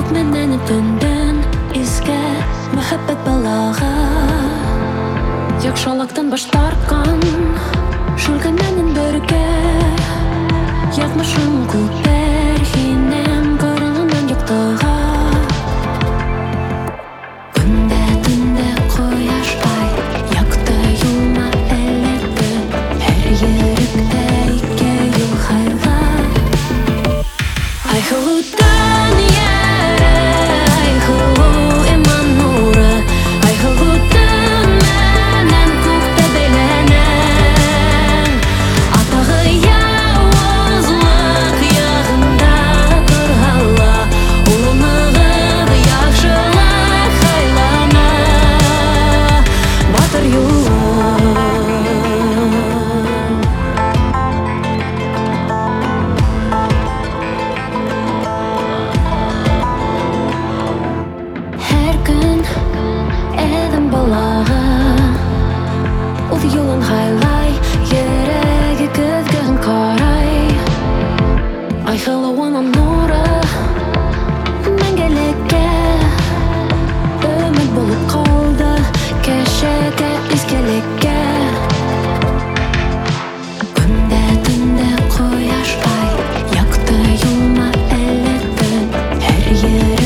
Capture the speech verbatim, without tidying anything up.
Менен түндөн изге мөхәббәт балага Якшалыктан баш тарткан Шүлгәннән бергә Язмышым күпер һинем Караңнан яктыга Көндә төндә кояштай Якты юлма әлләде Һәр йөрәктә ике юл хайла Айһылу дөнья Айһылу иман нуры Айһылу төмәнән күктә бәйләнәң Атағы явызлык ягында торһала Улыныгып яхшылык хайлана Батыр юлы Һәр көн әдәм балага Ул юлын хайлай Йөрәге көзгән карай Айһылуының нуры Мәңгелеккә Өмет булып калды Кәшәгә изгелеккә Көндә төндә кояштай Якты юлма әлләде Һәр йөрәк